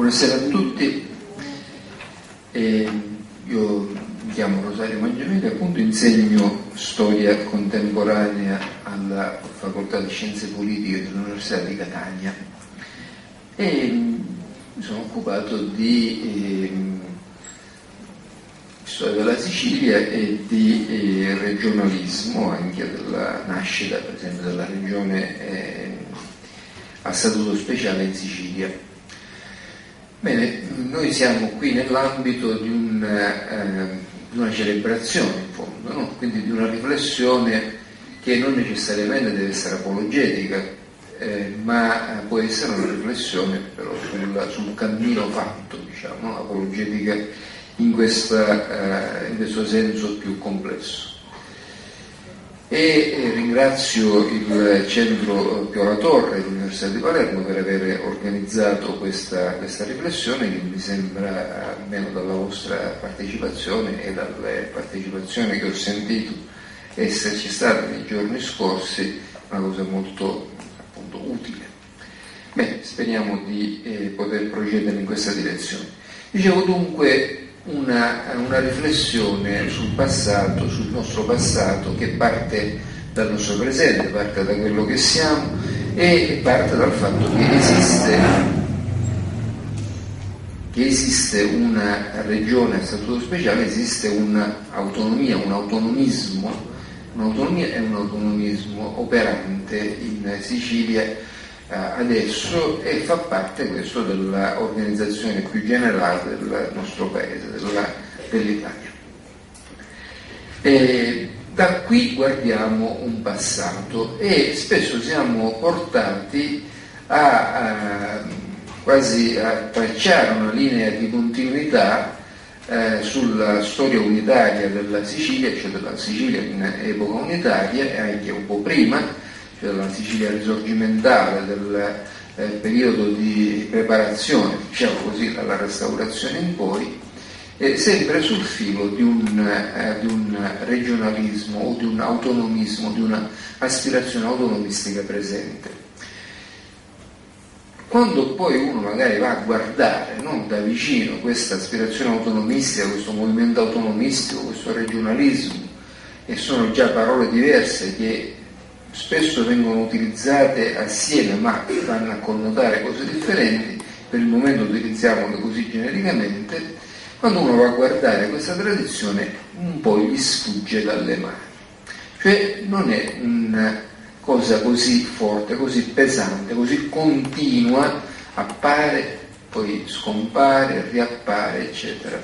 Buonasera a tutti. Io mi chiamo Rosario Mangiamelli, appunto insegno storia contemporanea alla Facoltà di Scienze Politiche dell'Università di Catania e mi sono occupato di storia della Sicilia e di regionalismo, anche della nascita per esempio della regione a statuto speciale in Sicilia. Bene, noi siamo qui nell'ambito di una celebrazione in fondo, no? Quindi di una riflessione che non necessariamente deve essere apologetica, ma può essere una riflessione però sul cammino fatto, diciamo, no? Apologetica in questo senso più complesso. E ringrazio il Centro Pio La Torre dell'Università di Palermo per aver organizzato questa riflessione che mi sembra, almeno dalla vostra partecipazione e dalle partecipazioni che ho sentito esserci state nei giorni scorsi, una cosa molto appunto utile. Bene, speriamo di poter procedere in questa direzione. Dicevo dunque una riflessione sul passato, sul nostro passato, che parte dal nostro presente, parte da quello che siamo e parte dal fatto che esiste una regione a statuto speciale, esiste un'autonomia, un autonomismo operante in Sicilia adesso, e fa parte questo dell'organizzazione più generale del nostro paese, dell'Italia. E da qui guardiamo un passato e spesso siamo portati quasi a tracciare una linea di continuità sulla storia unitaria della Sicilia, cioè della Sicilia in epoca unitaria e anche un po' prima, cioè della Sicilia risorgimentale, del periodo di preparazione, diciamo così, dalla restaurazione in poi, sempre sul filo di un regionalismo o di un autonomismo, di un'aspirazione autonomistica presente. Quando poi uno magari va a guardare, no, da vicino questa aspirazione autonomistica, questo movimento autonomistico, questo regionalismo, e sono già parole diverse che spesso vengono utilizzate assieme ma vanno a connotare cose differenti, per il momento utilizziamole così genericamente, quando uno va a guardare questa tradizione un po' gli sfugge dalle mani. Cioè non è una cosa così forte, così pesante, così continua, appare, poi scompare, riappare, eccetera.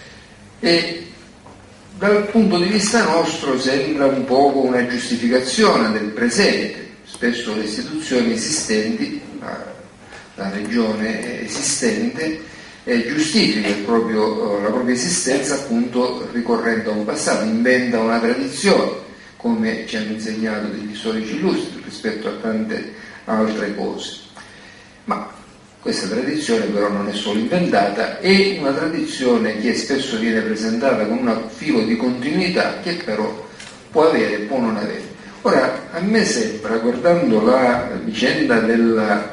E dal punto di vista nostro sembra un poco una giustificazione del presente. Spesso le istituzioni esistenti, la regione esistente, giustifica la propria esistenza appunto ricorrendo a un passato, inventa una tradizione, come ci hanno insegnato degli storici illustri rispetto a tante altre cose. Ma questa tradizione però non è solo inventata, è una tradizione che spesso viene presentata con un filo di continuità che però può avere e può non avere. Ora, a me sembra, guardando la vicenda del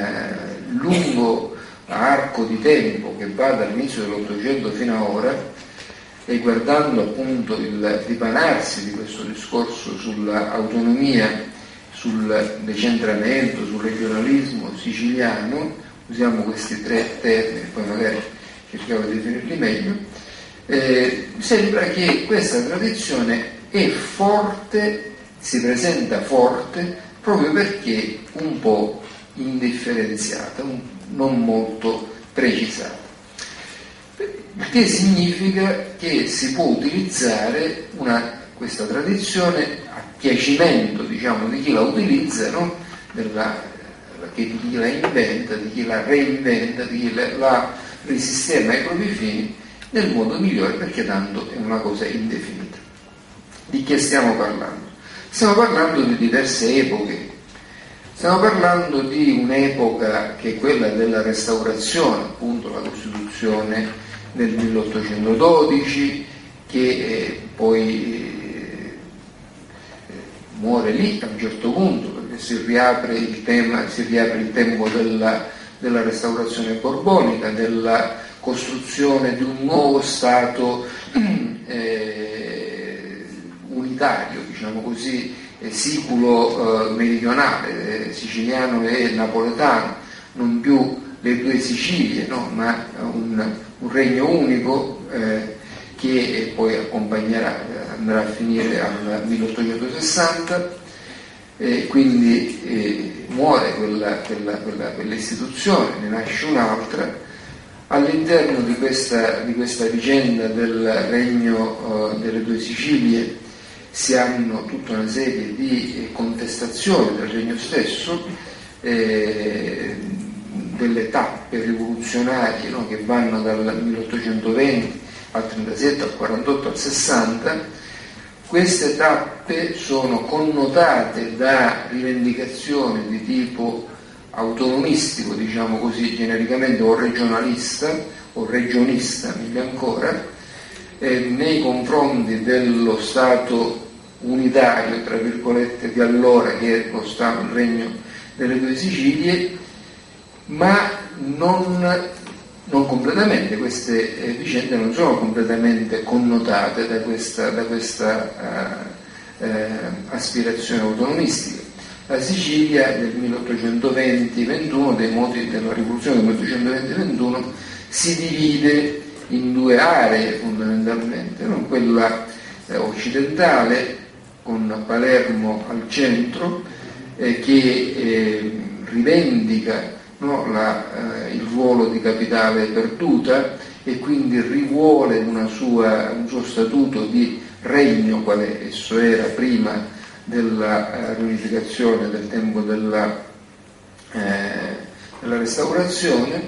lungo arco di tempo che va dall'inizio dell'Ottocento fino a ora, e guardando appunto il dipanarsi di questo discorso sull'autonomia, sul decentramento, sul regionalismo siciliano, usiamo questi tre termini, poi magari cerchiamo di definirli meglio, sembra che questa tradizione è forte, si presenta forte, proprio perché un po' indifferenziata, non molto precisata. Il che significa che si può utilizzare questa tradizione a piacimento, diciamo, di chi la utilizza, no? Di chi la inventa, di chi la reinventa, di chi la risistema ai propri fini nel modo migliore, perché tanto è una cosa indefinita. Di che stiamo parlando? Stiamo parlando di diverse epoche. Stiamo parlando di un'epoca che è quella della restaurazione, appunto la Costituzione del 1812, che poi muore lì a un certo punto, perché si riapre il tempo della restaurazione borbonica, della costruzione di un nuovo Stato unitario, diciamo così, siculo meridionale, siciliano e napoletano, non più le due Sicilie, no? Ma un regno unico che poi andrà a finire al 1860, quindi muore quell'istituzione, ne nasce un'altra. All'interno di questa vicenda del regno delle due Sicilie si hanno tutta una serie di contestazioni del regno stesso, delle tappe rivoluzionarie, no, che vanno dal 1820 al 37, al 48, al 60. Queste tappe sono connotate da rivendicazioni di tipo autonomistico, diciamo così genericamente, o regionalista o regionista, meglio ancora, nei confronti dello Stato unitario, tra virgolette, di allora, che è lo Stato, il regno delle due Sicilie, ma non completamente. Queste vicende non sono completamente connotate da questa aspirazione autonomistica. La Sicilia del 1820-21, dei moti della rivoluzione del 1820-21, si divide in due aree fondamentalmente, no? Quella occidentale, con Palermo al centro, che rivendica, no, il ruolo di capitale perduta e quindi rivuole un suo statuto di regno, quale esso era prima della riunificazione, del tempo della restaurazione,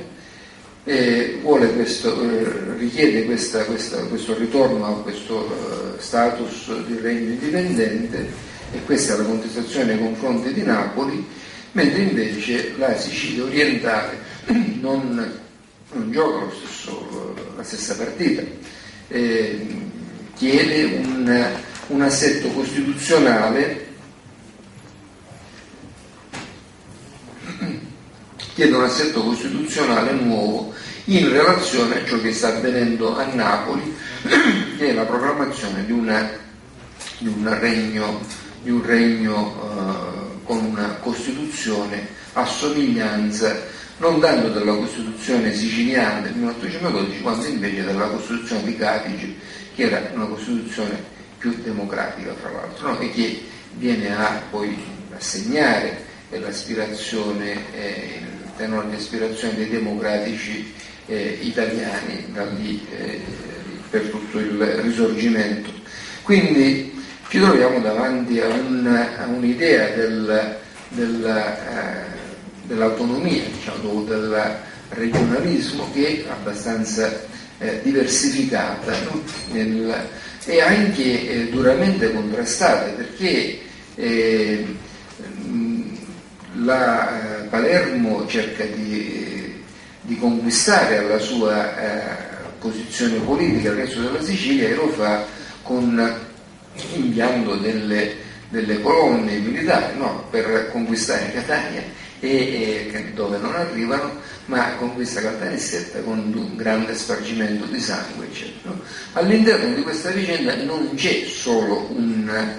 richiede questo ritorno a questo status di regno indipendente, e questa è la contestazione nei confronti di Napoli, mentre invece la Sicilia orientale non gioca la stessa partita, chiede un assetto costituzionale, nuovo in relazione a ciò che sta avvenendo a Napoli, che è la proclamazione di un regno con una Costituzione a somiglianza non tanto della Costituzione siciliana del 1812, quanto invece della Costituzione di Cadice, che era una Costituzione più democratica, fra l'altro, no? E che viene a poi assegnare l'aspirazione, il tenore di aspirazione dei democratici italiani da lì per tutto il Risorgimento. Quindi ci troviamo davanti a un'idea dell'autonomia, diciamo, del regionalismo, che è abbastanza diversificata, no? E anche duramente contrastate, perché Palermo cerca di conquistare alla sua posizione politica il resto della Sicilia, e lo fa inviando delle colonne militari, no, per conquistare Catania, dove non arrivano, ma conquista Caltanissetta con un grande spargimento di sangue, eccetera. All'interno di questa vicenda non c'è solo una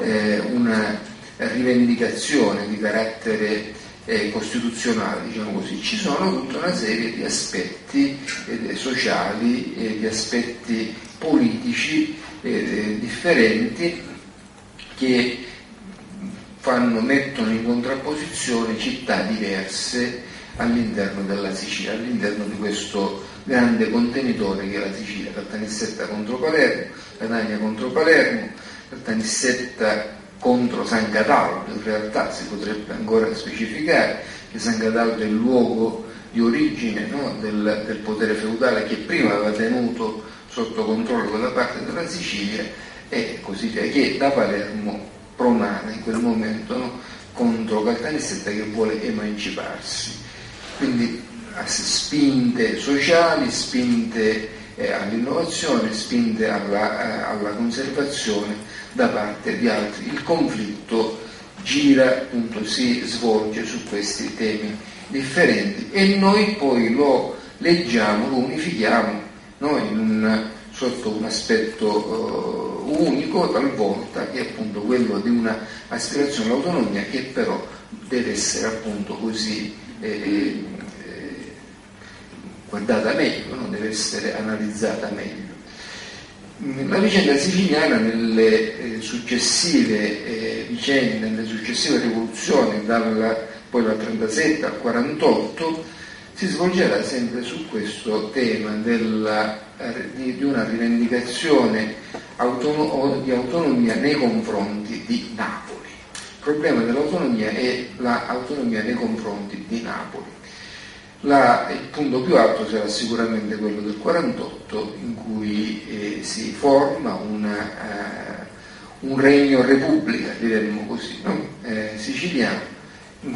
rivendicazione di carattere costituzionale, diciamo così, ci sono tutta una serie di aspetti sociali e di aspetti politici differenti, che mettono in contrapposizione città diverse all'interno della Sicilia, all'interno di questo grande contenitore che è la Sicilia. Caltanissetta contro Palermo, Catania contro Palermo, Caltanissetta contro San Cataldo. In realtà si potrebbe ancora specificare che San Cataldo è il luogo di origine, no, del potere feudale, che prima aveva tenuto sotto controllo quella parte della Sicilia, e così via, che da Palermo promana in quel momento, no, contro Caltanissetta, che vuole emanciparsi. Quindi spinte sociali, spinte all'innovazione, spinte alla conservazione da parte di altri. Il conflitto gira, appunto, si svolge su questi temi differenti, e noi poi lo leggiamo, lo unifichiamo, no? Sotto un aspetto unico talvolta, che è appunto quello di una aspirazione all'autonomia, che però deve essere appunto così guardata meglio, no? Deve essere analizzata meglio. La vicenda siciliana nelle successive vicende, nelle successive rivoluzioni, poi dal 37 al 48, si svolgerà sempre su questo tema di una rivendicazione di autonomia nei confronti di Napoli. Il problema dell'autonomia è l'autonomia nei confronti di Napoli. Il punto più alto sarà sicuramente quello del 48, in cui si forma un regno repubblica, diremmo così, no? Siciliano, in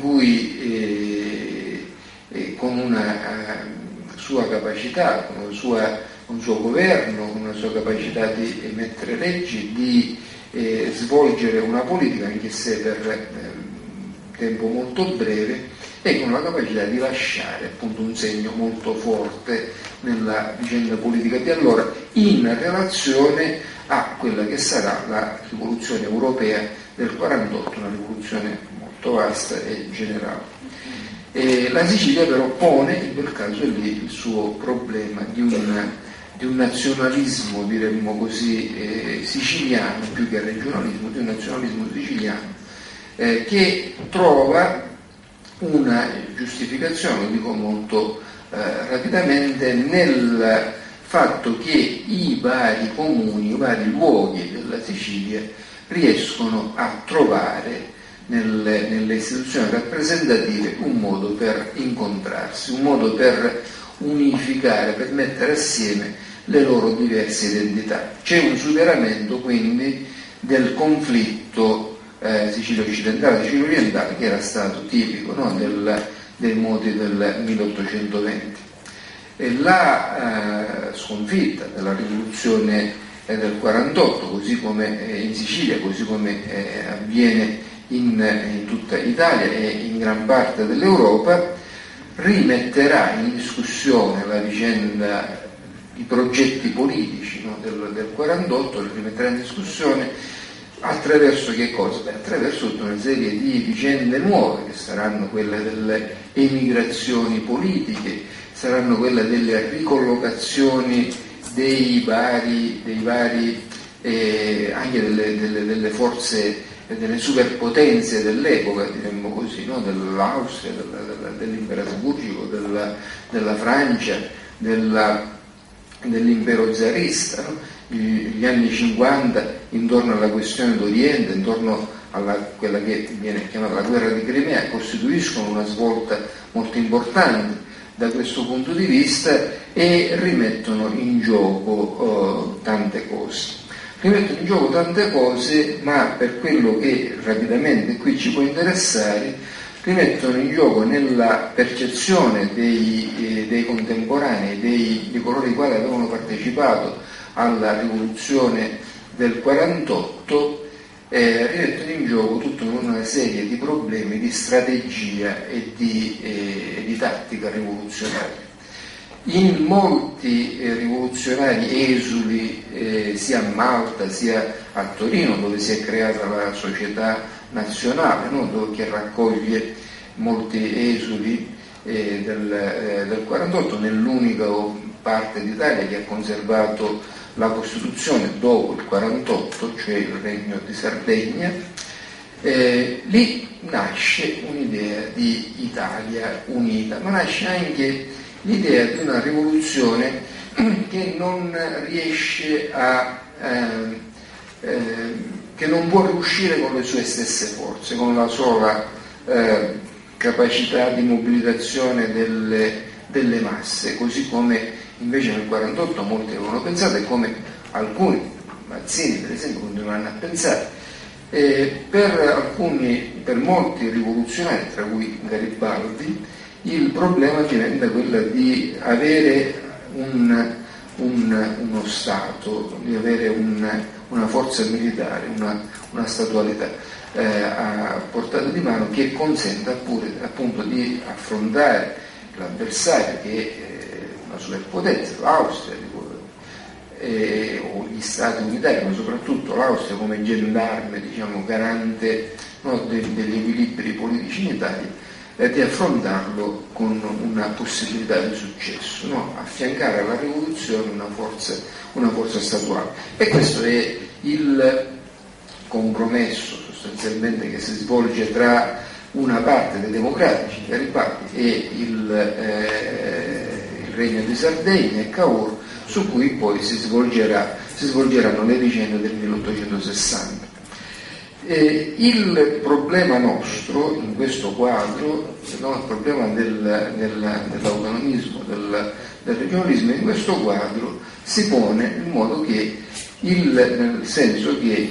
cui con una sua capacità, con un suo governo, con una sua capacità di emettere leggi, di svolgere una politica, anche se per tempo molto breve, e con la capacità di lasciare appunto un segno molto forte nella vicenda politica di allora, in relazione a quella che sarà la rivoluzione europea del 48, una rivoluzione molto vasta e generale. La Sicilia però pone in quel caso lì il suo problema di un nazionalismo, diremmo così, siciliano, più che regionalismo, di un nazionalismo siciliano, che trova una giustificazione, lo dico molto rapidamente, nel fatto che i vari comuni, i vari luoghi della Sicilia riescono a trovare nelle istituzioni rappresentative un modo per incontrarsi, un modo per unificare, per mettere assieme le loro diverse identità. C'è un superamento quindi del conflitto Sicilia occidentale, Sicilia orientale, che era stato tipico, no? dei modi del 1820. E la sconfitta della rivoluzione del 48, così come in Sicilia, così come avviene in tutta Italia e in gran parte dell'Europa, rimetterà in discussione la vicenda, i progetti politici, no? del 48, li rimetterà in discussione attraverso che cosa? Attraverso tutta una serie di vicende nuove, che saranno quelle delle emigrazioni politiche, saranno quelle delle ricollocazioni dei vari anche delle forze, delle superpotenze dell'epoca, diremmo così, no? Dell'Austria, dell'impero asburgico, della Francia, dell'impero zarista, no? Gli anni 50 intorno alla questione d'Oriente, intorno a quella che viene chiamata la guerra di Crimea, costituiscono una svolta molto importante da questo punto di vista e rimettono in gioco tante cose. Rimettono in gioco tante cose, ma per quello che rapidamente qui ci può interessare, rimettono in gioco nella percezione dei contemporanei, di coloro i quali avevano partecipato alla rivoluzione del 48, rimettono in gioco tutta una serie di problemi di strategia e di tattica rivoluzionaria. In molti rivoluzionari esuli, sia a Malta sia a Torino, dove si è creata la Società Nazionale, no? Che raccoglie molti esuli del 48, nell'unica parte d'Italia che ha conservato la Costituzione dopo il 48, cioè il Regno di Sardegna. Lì nasce un'idea di Italia unita, ma nasce anche l'idea di una rivoluzione che non riesce che non può riuscire con le sue stesse forze, con la sola capacità di mobilitazione delle masse, così come invece nel 48 molti avevano pensato, e come alcuni, Mazzini per esempio, continuano a pensare. Per molti rivoluzionari, tra cui Garibaldi, il problema diventa quello di avere uno Stato, di avere una forza militare, una statualità. a portata di mano, che consenta pure appunto di affrontare l'avversario, che è una superpotenza, l'Austria, o gli Stati unitari, ma soprattutto l'Austria come gendarme, diciamo, garante, no, degli equilibri politici in Italia, di affrontarlo con una possibilità di successo, no? Affiancare alla rivoluzione una forza statuale. E questo è il compromesso sostanzialmente che si svolge tra una parte dei democratici, Garibaldi, e il Regno di Sardegna e Cavour, su cui poi si svolgeranno le vicende del 1860. Il problema nostro in questo quadro, no, il problema dell'autonomismo, del regionalismo, in questo quadro si pone in modo che nel senso che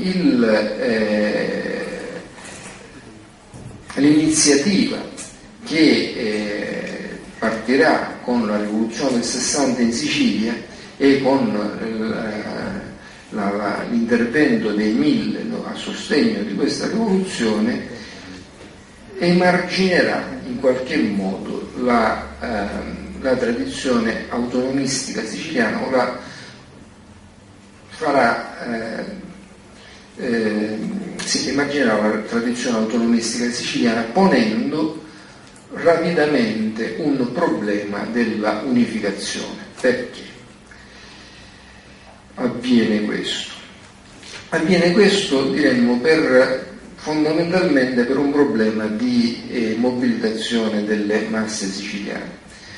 l'iniziativa che partirà con la rivoluzione del 60 in Sicilia e con l'intervento dei 1000, no, a sostegno di questa rivoluzione, emarginerà in qualche modo la tradizione autonomistica siciliana, o la farà si immaginerà la tradizione autonomistica siciliana, ponendo rapidamente un problema della unificazione. Perché avviene questo? Avviene questo, diremmo, fondamentalmente per un problema di mobilitazione delle masse siciliane.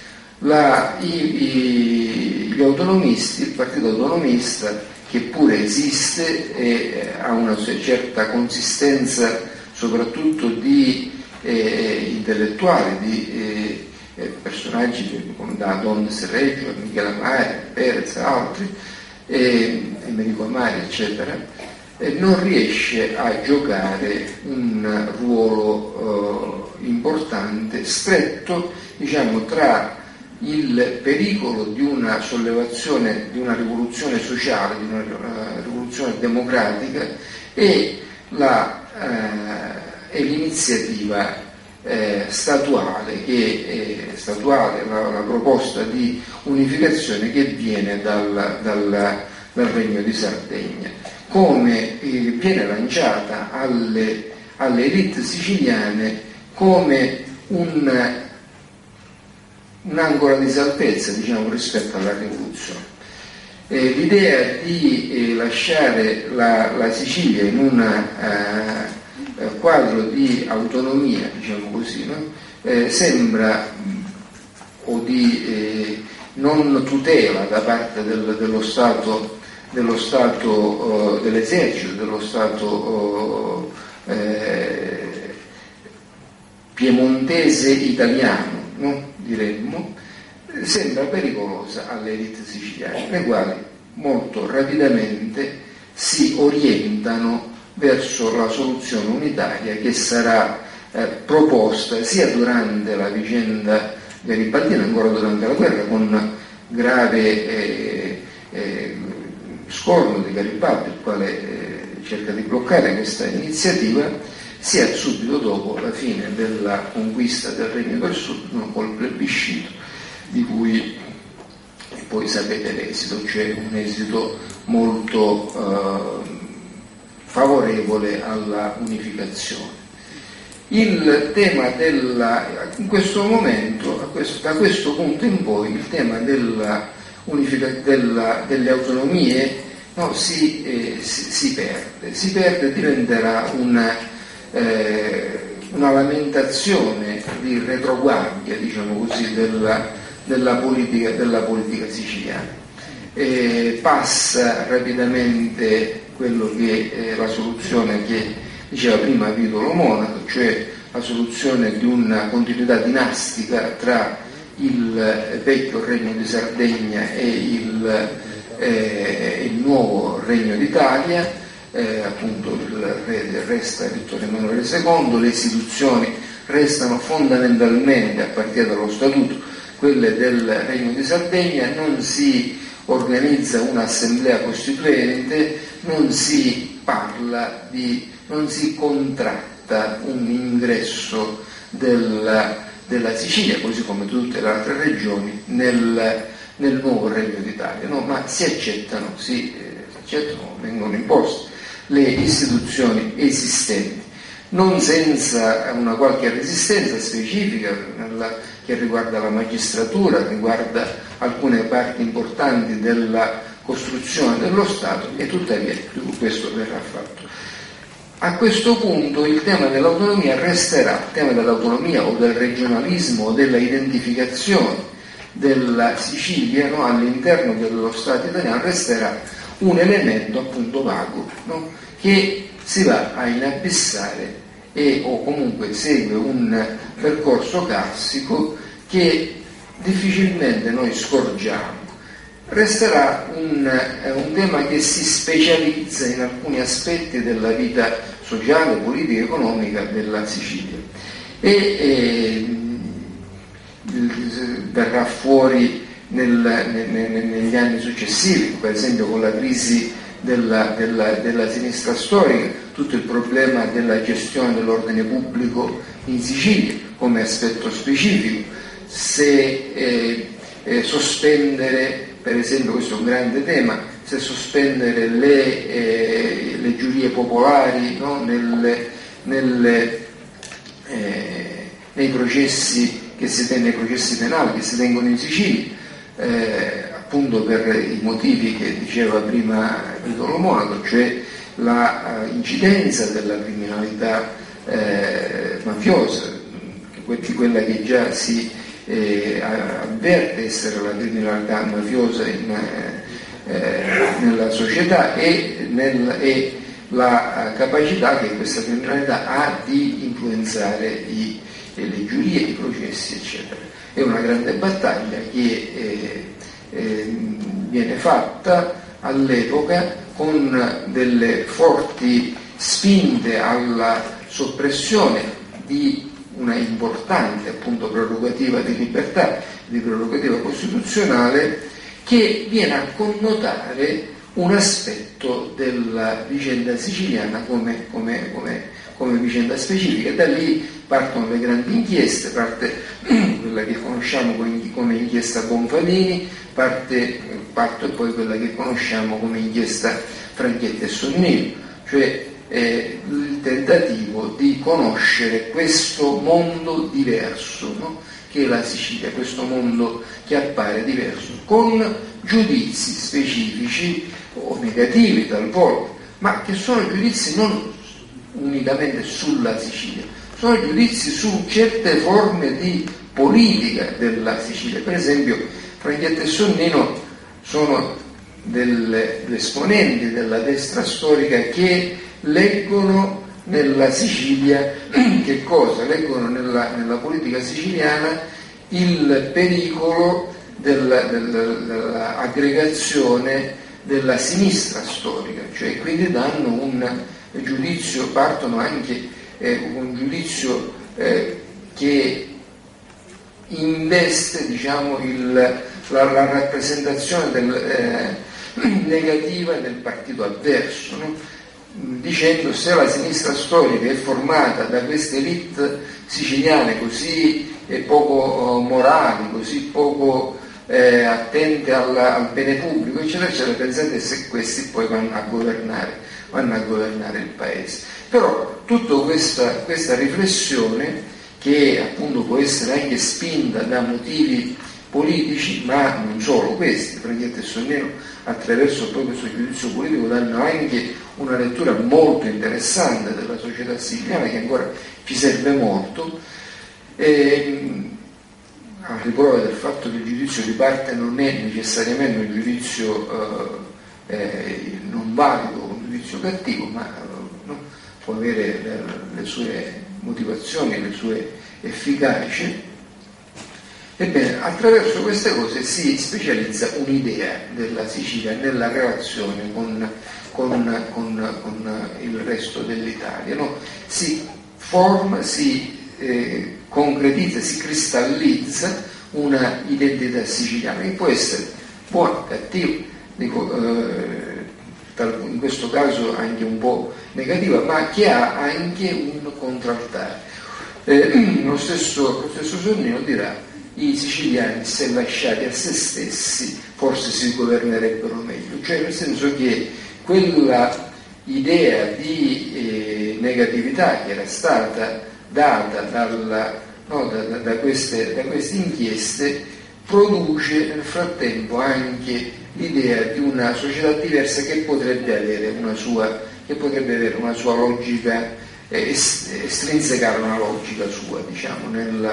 Gli autonomisti, il partito autonomista, che pure esiste e ha una certa consistenza soprattutto di intellettuali, di personaggi come da Don Serreggio, Michele Amari, Perez, altri, Enrico Amari, eccetera, non riesce a giocare un ruolo importante, stretto, diciamo, tra il pericolo di una sollevazione, di una rivoluzione sociale, di una rivoluzione democratica e l'iniziativa statuale, la proposta di unificazione che viene dal Regno di Sardegna, come viene lanciata alle elite siciliane come un'ancora di salvezza, diciamo, rispetto alla rivoluzione. L'idea di lasciare la Sicilia in un quadro di autonomia, diciamo così, no? Sembra, o di non tutela da parte dello Stato, dell'esercito, dello Stato piemontese italiano, no? Diremmo, sembra pericolosa alle elite siciliane, le quali molto rapidamente si orientano verso la soluzione unitaria che sarà proposta sia durante la vicenda garibaldina, ancora durante la guerra, con grave scorno di Garibaldi, il quale cerca di bloccare questa iniziativa, sia subito dopo la fine della conquista del Regno del Sud, no, col plebiscito, di cui poi sapete l'esito, cioè un esito molto favorevole alla unificazione. Il tema in questo momento, da questo punto in poi, il tema delle autonomie, no, si perde, diventerà una lamentazione di retroguardia, diciamo così, della politica siciliana. Passa rapidamente quello che è la soluzione che diceva prima Vitolo Monaco, cioè la soluzione di una continuità dinastica tra il vecchio Regno di Sardegna e il nuovo Regno d'Italia. Appunto resta Vittorio Emanuele II, le istituzioni restano fondamentalmente, a partire dallo Statuto, quelle del Regno di Sardegna, non si organizza un'assemblea costituente, non si parla di non si contratta un ingresso della Sicilia, così come tutte le altre regioni, nel nuovo Regno d'Italia, no? Ma si accettano, vengono imposte le istituzioni esistenti, non senza una qualche resistenza specifica che riguarda la magistratura, riguarda alcune parti importanti della costruzione dello Stato, e tuttavia questo verrà fatto. A questo punto il tema dell'autonomia resterà, il tema dell'autonomia o del regionalismo o della identificazione della Sicilia, no, all'interno dello Stato italiano, resterà un elemento appunto vago, no, che si va a inabissare o comunque segue un percorso classico che difficilmente noi scorgiamo. Resterà un tema che si specializza in alcuni aspetti della vita sociale, politica e economica della Sicilia e verrà fuori negli anni successivi, per esempio con la crisi della sinistra storica, tutto il problema della gestione dell'ordine pubblico in Sicilia come aspetto specifico, se sospendere, per esempio, questo è un grande tema, se sospendere le giurie popolari, no, nei processi nei processi penali che si tengono in Sicilia, appunto per i motivi che diceva prima Vittorio Monaco, cioè la incidenza della criminalità mafiosa, quella che già si avverte essere la criminalità mafiosa nella società e la capacità che questa criminalità ha di influenzare le giurie, i processi, eccetera. È una grande battaglia che viene fatta all'epoca con delle forti spinte alla soppressione di una importante appunto prerogativa di libertà, di prerogativa costituzionale, che viene a connotare un aspetto della vicenda siciliana come vicenda specifica. Da lì partono le grandi inchieste, parte quella che conosciamo come inchiesta Bonfalini, parte poi quella che conosciamo come inchiesta Franchetti e Sonnino, cioè il tentativo di conoscere questo mondo diverso, no? Che è la Sicilia, questo mondo che appare diverso, con giudizi specifici o negativi talvolta, ma che sono giudizi non unicamente sulla Sicilia, sono giudizi su certe forme di politica della Sicilia. Per esempio Franchetti e Sonnino sono due esponenti della destra storica che leggono nella Sicilia che cosa? Leggono nella politica siciliana il pericolo dell'aggregazione della sinistra storica, cioè quindi danno un giudizio, partono anche un giudizio che investe, diciamo, la rappresentazione negativa del partito avverso, no? Dicendo: se la sinistra storica è formata da queste elite siciliane così poco morali, così poco attente al bene pubblico, eccetera, eccetera, pensate se questi poi vanno a governare il paese. Però tutta questa riflessione, che appunto può essere anche spinta da motivi politici, ma non solo questi, Franchetti e Sonnino attraverso poi questo giudizio politico danno anche una lettura molto interessante della società siciliana, che ancora ci serve molto, a riprova del fatto che il giudizio di parte non è necessariamente un giudizio non valido, un giudizio cattivo, ma no, può avere le sue motivazioni, le sue efficaci. Ebbene, attraverso queste cose si specializza un'idea della Sicilia nella relazione con il resto dell'Italia, no? Si forma, si concretizza, si cristallizza una identità siciliana che può essere buona, cattiva, in questo caso anche un po' negativa, ma che ha anche un contraltare. Lo stesso Sonnino dirà: i siciliani, se lasciati a se stessi, forse si governerebbero meglio, cioè nel senso che quella idea di negatività che era stata data da queste inchieste produce nel frattempo anche l'idea di una società diversa che potrebbe avere una sua logica, estrinsecare una logica sua, diciamo,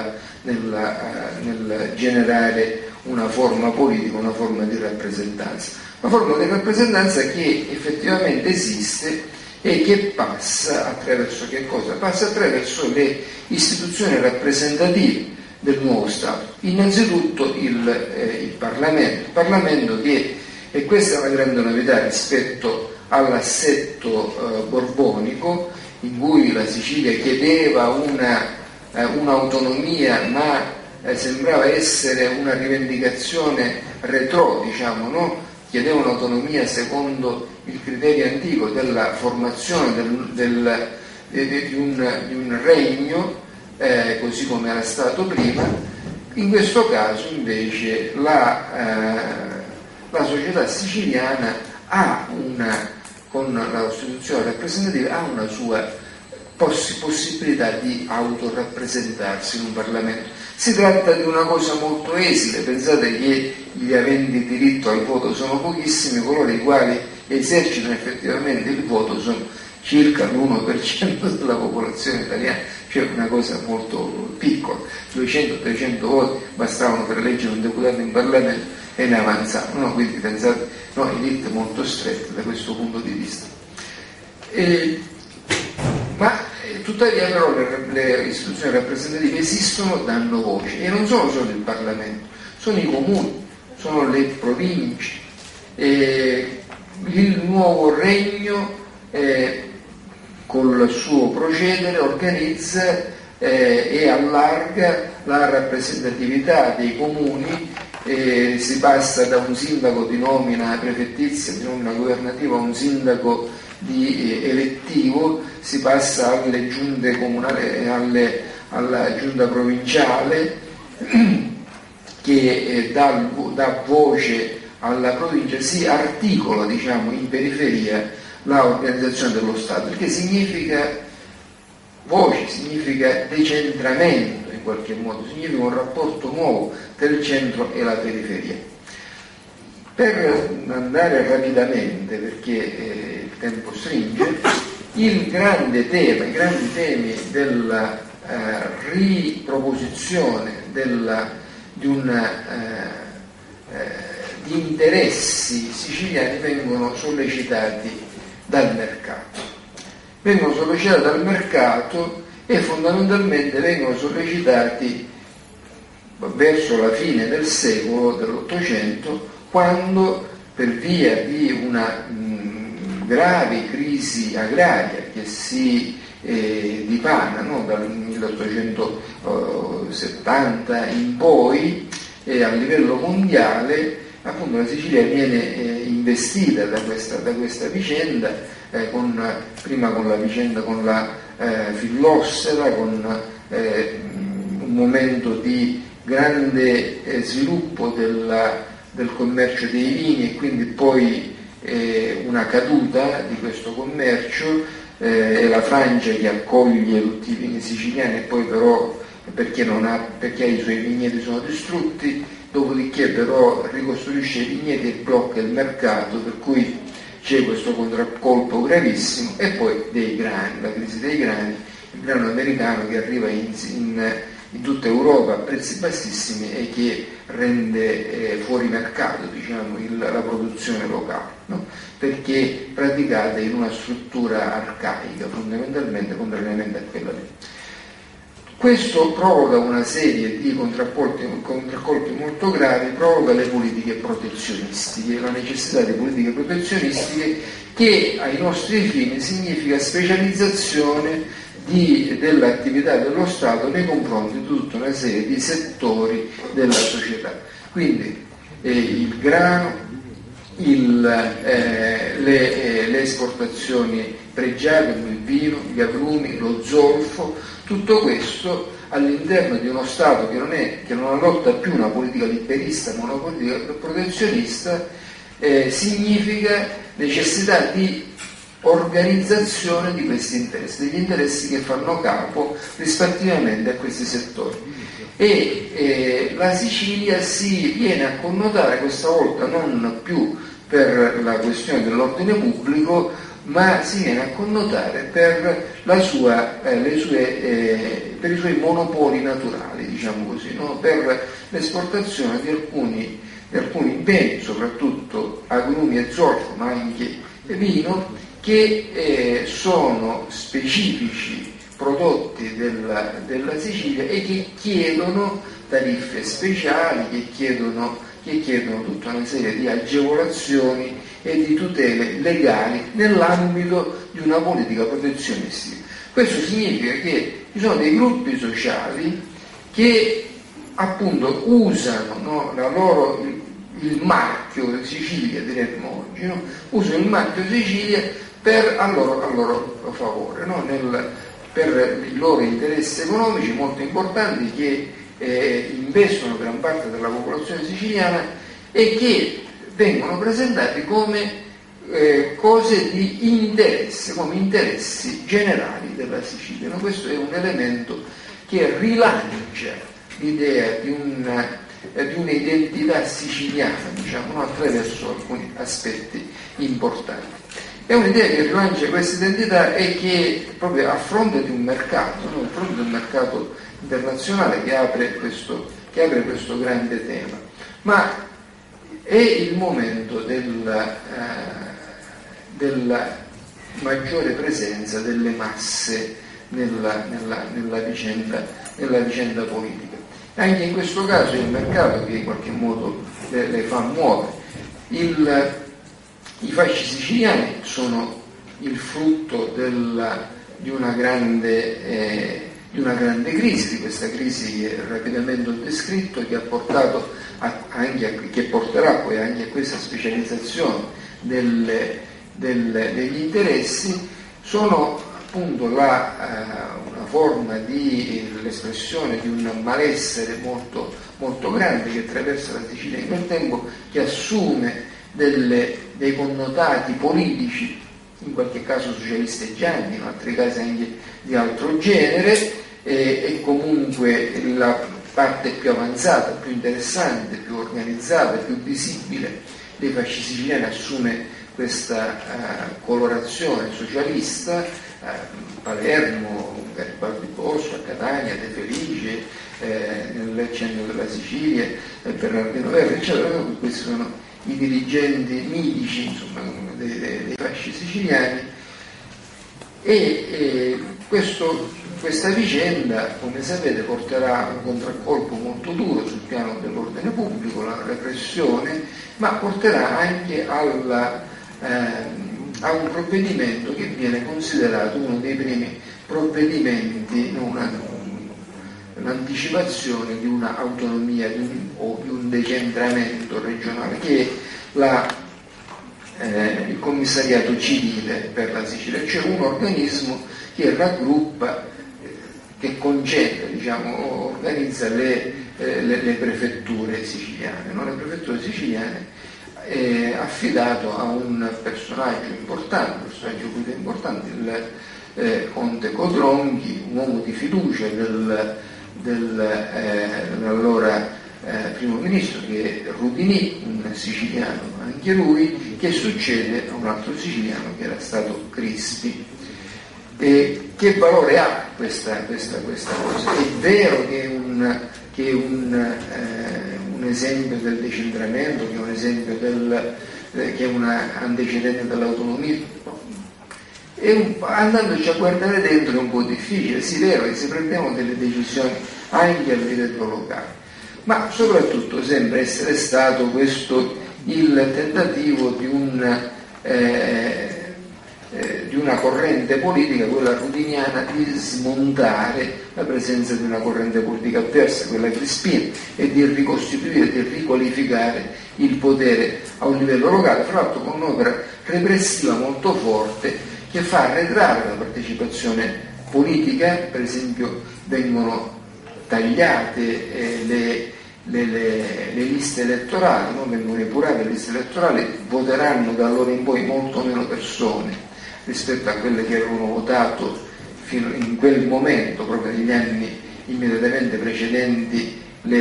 nel generare una forma politica, una forma di rappresentanza. Una forma di rappresentanza che effettivamente esiste e che passa attraverso che cosa? Passa attraverso le istituzioni rappresentative del nuovo Stato. Innanzitutto il Parlamento che, e questa è una grande novità rispetto all'assetto borbonico, in cui la Sicilia chiedeva un'autonomia, ma sembrava essere una rivendicazione retro, diciamo, no? Chiedeva un'autonomia secondo il criterio antico della formazione di un regno, così come era stato prima. In questo caso invece la società siciliana con la Costituzione rappresentativa ha una sua possibilità di autorappresentarsi in un Parlamento. Si tratta di una cosa molto esile, pensate che gli aventi diritto al voto sono pochissimi, coloro i quali esercitano effettivamente il voto sono circa l'1% della popolazione italiana, cioè una cosa molto piccola. 200-300 voti bastavano per eleggere un deputato in Parlamento e ne avanzavano, quindi pensate, elite molto strette da questo punto di vista. Ma tuttavia però le istituzioni rappresentative esistono, danno voce, e non sono solo il Parlamento, sono i comuni, sono le province, il nuovo regno col suo procedere organizza e allarga la rappresentatività dei comuni, si passa da un sindaco di nomina prefettizia, di nomina governativa, a un sindaco elettivo, si passa alle giunte comunali, alla giunta provinciale che dà voce alla provincia, si articola, diciamo, in periferia l'organizzazione dello Stato, il che significa voce, significa decentramento in qualche modo, significa un rapporto nuovo tra il centro e la periferia. Per andare rapidamente, perché il tempo stringe, i grandi temi della riproposizione di interessi siciliani vengono sollecitati dal mercato e fondamentalmente vengono sollecitati verso la fine del secolo, dell'Ottocento, quando per via di una grave crisi agraria che si dipana dal 1870 in poi, a livello mondiale, appunto la Sicilia viene investita da questa vicenda, prima con la vicenda con la Fillossera, con un momento di grande sviluppo del commercio dei vini e quindi poi una caduta di questo commercio, e la Francia che accoglie tutti i vini siciliani e poi però perché i suoi vigneti sono distrutti, dopodiché però ricostruisce i vigneti e blocca il mercato, per cui c'è questo contraccolpo gravissimo, e poi dei grani, la crisi dei grani, il grano americano che arriva in tutta Europa a prezzi bassissimi e che rende fuori mercato, diciamo, la produzione locale, no? Perché praticata in una struttura arcaica, fondamentalmente, contrariamente a quella lì. Questo provoca una serie di contraccolpi molto gravi, provoca le politiche protezionistiche, la necessità di politiche protezionistiche che ai nostri fini significa specializzazione dell'attività dello Stato nei confronti di tutta una serie di settori della società. Quindi il grano, le esportazioni pregiate come il vino, gli agrumi, lo zolfo, tutto questo all'interno di uno Stato che non adotta più una politica liberista ma una politica protezionista, significa necessità di organizzazione di questi interessi, degli interessi che fanno capo rispettivamente a questi settori. La Sicilia si viene a connotare questa volta non più per la questione dell'ordine pubblico, ma si viene a connotare per i suoi monopoli naturali, diciamo così, no? Per l'esportazione di alcuni beni, soprattutto agrumi e zolfo, ma anche vino, che sono specifici prodotti della Sicilia e che chiedono tariffe speciali, che chiedono tutta una serie di agevolazioni e di tutele legali nell'ambito di una politica protezionistica. Questo significa che ci sono dei gruppi sociali che appunto usano, no, il marchio Sicilia, diremmo oggi, no? Usano il marchio Sicilia a loro favore, no? Per i loro interessi economici molto importanti che investono gran parte della popolazione siciliana e che vengono presentati come cose di interesse, come interessi generali della Sicilia. No? Questo è un elemento che rilancia l'idea di un'identità siciliana, diciamo, no? Attraverso alcuni aspetti importanti. È un'idea che rilancia questa identità e che proprio a fronte di un mercato, no? A fronte di un mercato internazionale che apre questo grande tema. Ma è il momento della maggiore presenza delle masse nella vicenda politica. Anche in questo caso è il mercato che in qualche modo le fa muovere. I fasci siciliani sono il frutto di una grande crisi, di questa crisi che rapidamente ho descritto, che ha portato che porterà poi anche a questa specializzazione degli interessi. Sono appunto una forma l'espressione di un malessere molto, molto grande che attraversa la Sicilia in quel tempo, che assume dei connotati politici, in qualche caso socialisteggianti, in altri casi anche di altro genere, e comunque la parte più avanzata, più interessante, più organizzata, più visibile dei fasci siciliani assume questa colorazione socialista. Palermo, Garibaldi Bosco, a Catania, De Felice, nel centro della Sicilia, Bernardino Verri, eccetera. Questi sono i dirigenti mitici, insomma, dei fasci siciliani, e questa vicenda, come sapete, porterà un contraccolpo molto duro sul piano dell'ordine pubblico, la repressione, ma porterà anche a un provvedimento che viene considerato uno dei primi provvedimenti, un'anticipazione di un'autonomia o di un decentramento regionale, che è il commissariato civile per la Sicilia, cioè un organismo che raggruppa, che concentra, diciamo, organizza le prefetture siciliane. No? Le prefetture siciliane è affidato a un personaggio guida importante, il conte Codronghi, un uomo di fiducia dell'allora primo ministro, che è Rudinì, un siciliano anche lui, che succede a un altro siciliano che era stato Crispi. E che valore ha questa cosa? È vero che è un esempio del decentramento, che è un esempio che è un antecedente dell'autonomia. Andandoci a guardare dentro è un po' difficile. Sì, è vero che si prendono delle decisioni anche a livello locale, ma soprattutto sembra essere stato questo il tentativo di di una corrente politica, quella rudiniana, di smontare la presenza di una corrente politica avversa, quella crispina, e di ricostituire, di riqualificare il potere a un livello locale, fra l'altro con un'opera repressiva molto forte che fa arretrare la partecipazione politica. Per esempio vengono tagliate le liste elettorali, no? Vengono epurate le liste elettorali, voteranno da allora in poi molto meno persone rispetto a quelle che avevano votato fino in quel momento, proprio negli anni immediatamente precedenti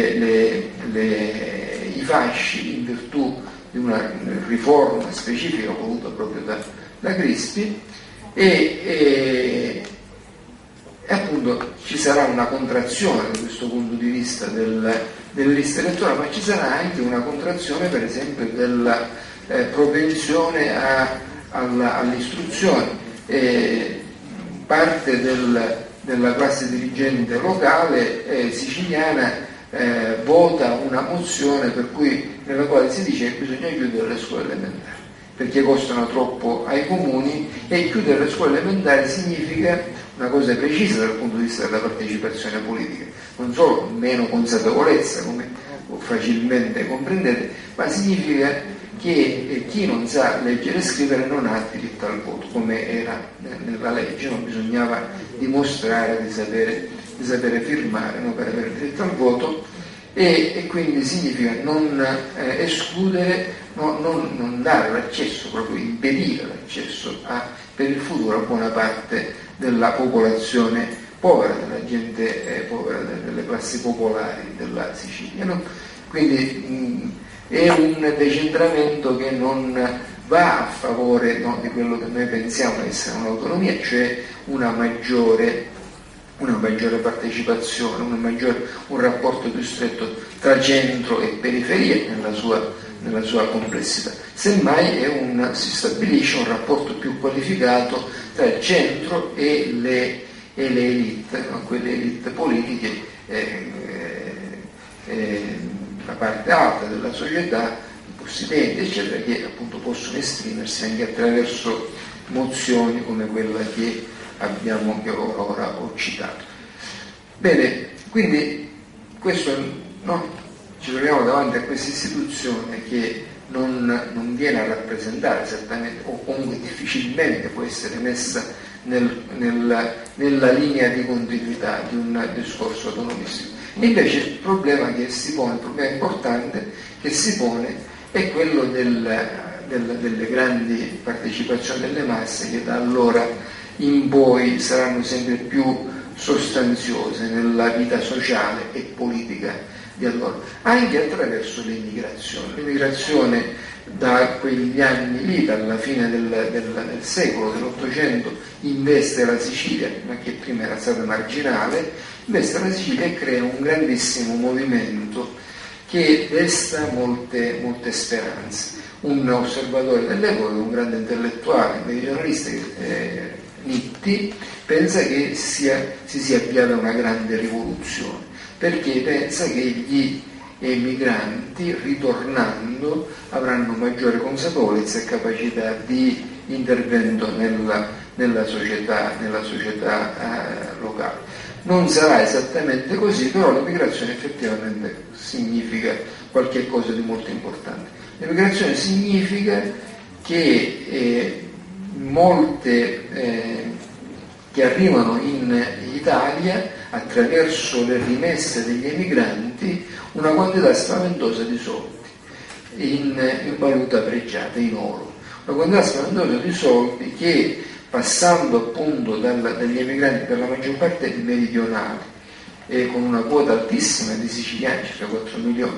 i fasci, in virtù di una riforma specifica voluta proprio da Crispi, e appunto ci sarà una contrazione da questo punto di vista delle liste elettorali, ma ci sarà anche una contrazione, per esempio, della propensione all'istruzione. Parte della classe dirigente locale siciliana vota una mozione nella quale si dice che bisogna chiudere le scuole elementari perché costano troppo ai comuni, e chiudere le scuole elementari significa una cosa precisa dal punto di vista della partecipazione politica, non solo meno consapevolezza, come facilmente comprendete, ma significa che chi non sa leggere e scrivere non ha diritto al voto, come era nella legge, non bisognava dimostrare di sapere firmare, no, per avere diritto al voto, e quindi significa non escludere, non dare l'accesso, proprio impedire l'accesso per il futuro a buona parte della popolazione povera, della gente povera, delle classi popolari della Sicilia, no? Quindi è un decentramento che non va a favore, no, di quello che noi pensiamo essere un'autonomia, cioè una maggiore partecipazione, un rapporto più stretto tra centro e periferia nella sua complessità. Semmai si stabilisce un rapporto più qualificato tra il centro e le elite, no? Quelle elite politiche, la parte alta della società, i possidenti, eccetera, che appunto possono esprimersi anche attraverso mozioni come quella che ora ho citato. Bene, quindi questo, no? Ci troviamo davanti a questa istituzione che non viene a rappresentare esattamente, o comunque difficilmente può essere messa nella linea di continuità di un discorso autonomistico. Invece il problema che si pone, il problema importante che si pone, è quello delle grandi partecipazioni delle masse, che da allora in poi saranno sempre più sostanziose nella vita sociale e politica di allora, anche attraverso l'immigrazione. L'immigrazione da quegli anni lì, dalla fine del secolo, dell'Ottocento, investe la Sicilia, ma che prima era stata marginale, investe la Sicilia e crea un grandissimo movimento che desta molte speranze. Un osservatore dell'epoca, un grande intellettuale, meridionalista, Nitti, pensa che si sia avviata una grande rivoluzione, perché pensa che gli emigranti, ritornando, avranno maggiore consapevolezza e capacità di intervento nella società locale. Non sarà esattamente così, però l'emigrazione effettivamente significa qualche cosa di molto importante. L'emigrazione significa che molte che arrivano in Italia attraverso le rimesse degli emigranti una quantità spaventosa di soldi in valuta pregiata, in oro, una quantità spaventosa di soldi che, passando appunto dagli emigranti per la maggior parte meridionali, e con una quota altissima di siciliani, circa 4 milioni,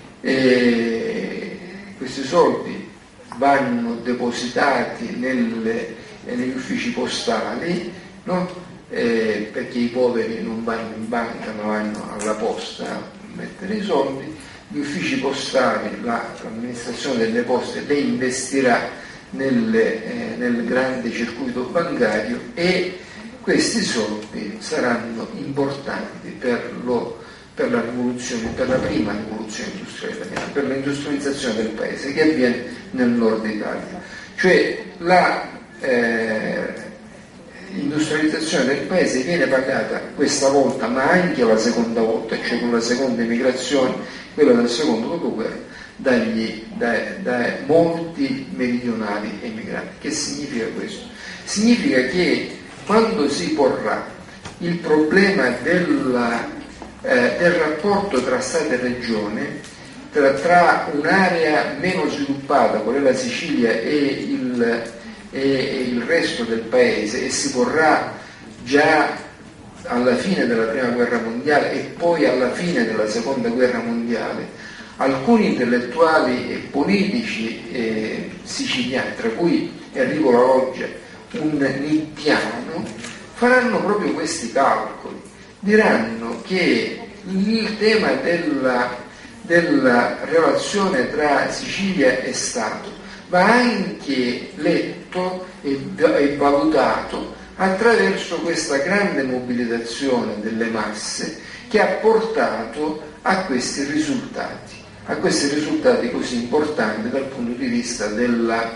questi soldi vanno depositati negli uffici postali, no? Perché i poveri non vanno in banca ma vanno alla posta a mettere i soldi. Gli uffici postali, l'amministrazione delle poste le investirà nel grande circuito bancario, e questi soldi saranno importanti per la rivoluzione, per la prima rivoluzione industriale italiana, per l'industrializzazione del paese che avviene nel nord Italia. Cioè industrializzazione del paese viene pagata questa volta, ma anche la seconda volta, cioè con la seconda emigrazione, quella del secondo dopoguerra, da molti meridionali emigrati. Che significa questo? Significa che quando si porrà il problema del rapporto tra Stato e Regione, tra un'area meno sviluppata, qual è la Sicilia, e il resto del paese, e si porrà già alla fine della prima guerra mondiale e poi alla fine della seconda guerra mondiale, alcuni intellettuali e politici siciliani, tra cui Enrico La Loggia, un nittiano, faranno proprio questi calcoli. Diranno che il tema della relazione tra Sicilia e Stato va anche letto e valutato attraverso questa grande mobilitazione delle masse che ha portato a questi risultati così importanti dal punto di vista della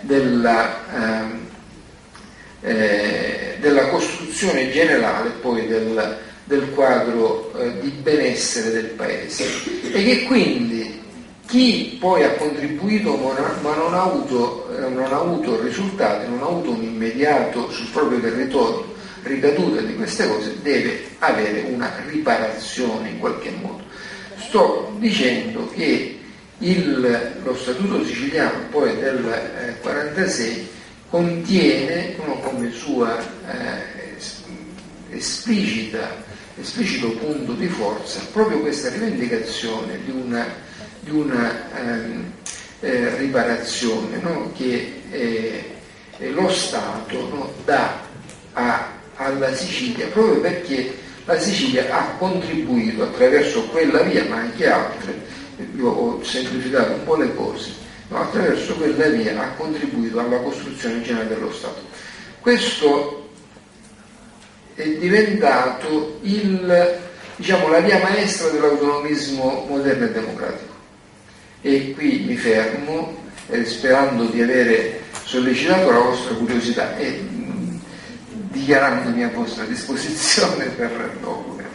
costruzione generale poi del quadro di benessere del paese, e che quindi chi poi ha contribuito ma non ha avuto risultati, non ha avuto un immediato sul proprio territorio ricaduta di queste cose, deve avere una riparazione in qualche modo. Sto dicendo che lo Statuto siciliano poi del 1946 contiene come sua esplicito punto di forza proprio questa rivendicazione di una riparazione, no? Che lo Stato, no, dà alla Sicilia, proprio perché la Sicilia ha contribuito attraverso quella via, ma anche altre, io ho semplificato un po' le cose, no? Attraverso quella via ha contribuito alla costruzione generale dello Stato. Questo è diventato la via maestra dell'autonomismo moderno e democratico. E qui mi fermo, sperando di avere sollecitato la vostra curiosità e dichiarandomi a vostra disposizione per dopo.